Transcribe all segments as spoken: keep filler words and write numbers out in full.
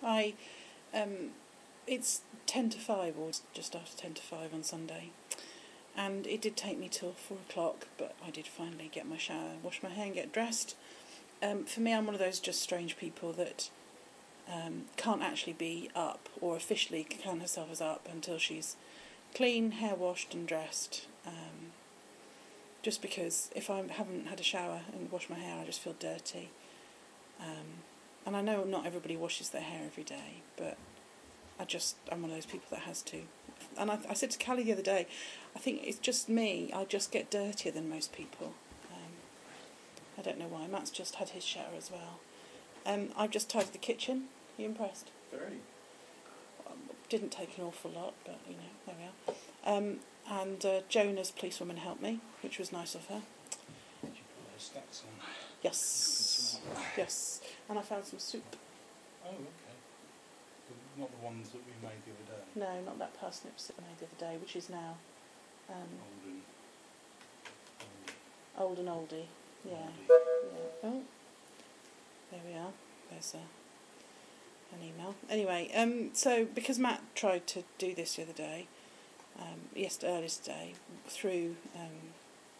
I, um, it's ten to five, or just after ten to five on Sunday, and it did take me till four o'clock, but I did finally get my shower, wash my hair and get dressed. Um, for me, I'm one of those just strange people that um, can't actually be up, or officially count herself as up, until she's clean, hair washed and dressed. Um, just because if I haven't had a shower and washed my hair, I just feel dirty. Um, and I know not everybody washes their hair every day, but I just, I'm one of those people that has to. And I, I said to Callie the other day, I think it's just me, I just get dirtier than most people. Um, I don't know why. Matt's just had his shower as well. Um, I've just tidied the kitchen. Are you impressed? Very. Um, didn't take an awful lot, but, you know, there we are. Um, and uh, Jonah's policewoman helped me, which was nice of her. Did you put those stacks on? Yes. Yes. And I found some soup. Oh, okay. Not the ones that we made the other day? No, not that parsnip soup I made the other day, which is now um, old and... old and oldie. Yeah. Oldie. Yeah. Oh, there we are. There's a, an email. Anyway, um, so because Matt tried to do this the other day, um, yesterday, earlier today, through um,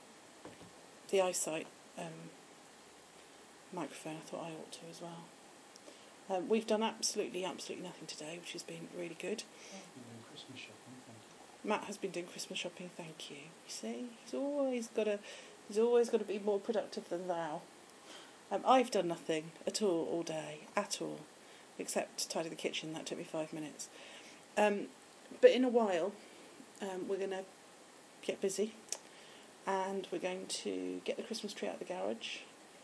the eyesight um, microphone, I thought I ought to as well. Um, we've done absolutely, absolutely nothing today, which has been really good. I've been doing Christmas shopping, thank you. Matt has been doing Christmas shopping, thank you. You see, he's always got to, he's always got to be more productive than thou. Um, I've done nothing at all all day, at all, except tidy the kitchen. That took me five minutes. Um, but in a while, um, we're going to get busy, and we're going to get the Christmas tree out of the garage.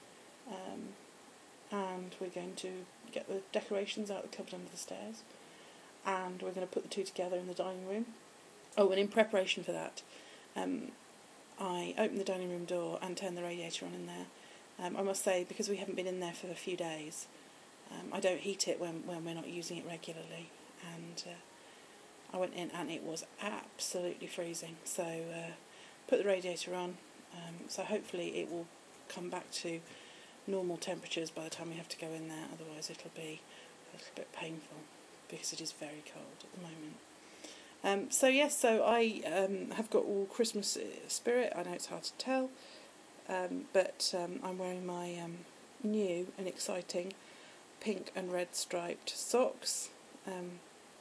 Um, and we're going to get the decorations out of the cupboard under the stairs, and we're going to put the two together in the dining room. Oh, and in preparation for that, um, I opened the dining room door and turned the radiator on in there. Um, I must say, because we haven't been in there for a few days, um, I don't heat it when, when we're not using it regularly, and uh, I went in and it was absolutely freezing, so uh, put the radiator on, um, so hopefully it will come back to normal temperatures by the time we have to go in there, otherwise it'll be a little bit painful because it is very cold at the moment. Um, so yes, so I um, have got all Christmas spirit. I know it's hard to tell, um, but um, I'm wearing my um, new and exciting pink and red striped socks um,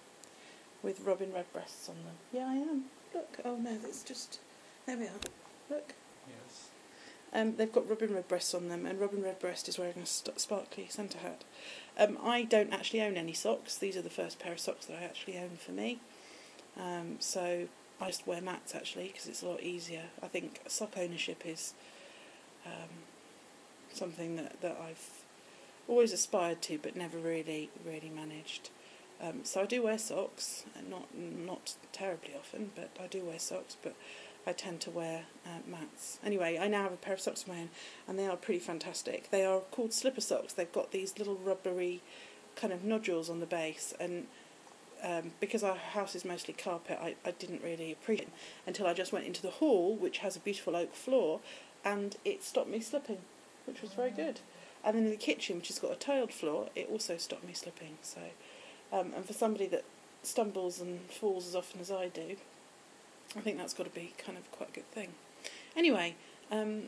with robin redbreasts on them. Yeah, I am. Look, oh no, that's just, there we are. Look. Yes. Um, they've got robin redbreasts on them, and Robin Redbreast is wearing a st- sparkly Santa hat. Um, I don't actually own any socks. These are the first pair of socks that I actually own for me. Um, so I just wear mats actually because it's a lot easier. I think sock ownership is um, something that, that I've always aspired to, but never really really managed. Um, so I do wear socks, not not terribly often, but I do wear socks. But I tend to wear uh, mats. Anyway, I now have a pair of socks of my own, and they are pretty fantastic. They are called slipper socks. They've got these little rubbery kind of nodules on the base, and um, because our house is mostly carpet, I, I didn't really appreciate it until I just went into the hall, which has a beautiful oak floor, and it stopped me slipping, which was very good. And then in the kitchen, which has got a tiled floor, it also stopped me slipping. So, um, and for somebody that stumbles and falls as often as I do, I think that's got to be kind of quite a good thing. Anyway, um,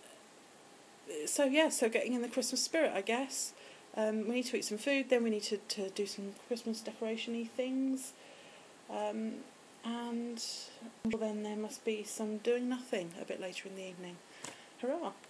so yeah, so getting in the Christmas spirit, I guess. Um, we need to eat some food, then we need to, to do some Christmas decoration-y things. Um, and then there must be some doing nothing a bit later in the evening. Hurrah!